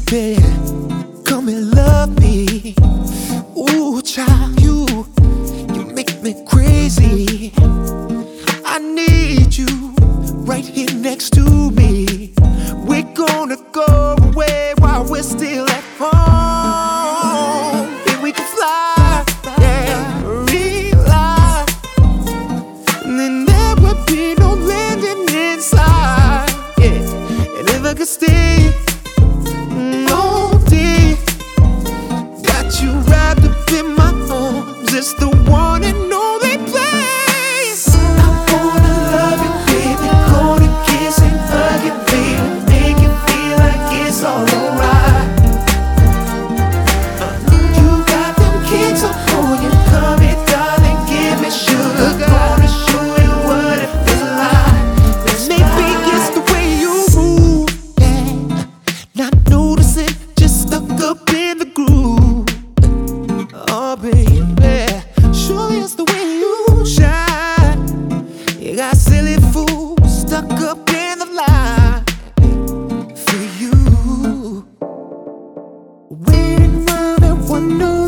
baby, come and love me. Ooh, child, you make me crazy. I need you right here next to me. We're gonna go away while we're still at home. And we can fly, yeah, real life. And then there would be no landing inside, yeah. And if I could stay all day, got you wrapped up in my arms, it's the one and only place. I wanna love you, baby, gonna kiss and hug you, baby, make you feel like it's all alright. You got them kicks on you, come here, darling, give me sugar. Gonna show you what it feels like. Maybe it's the way you move, yeah. Not noticing, just stuck up in the groove. Oh, baby, surely it's the way you shine. You got silly fools stuck up in the line for you. Waiting round at one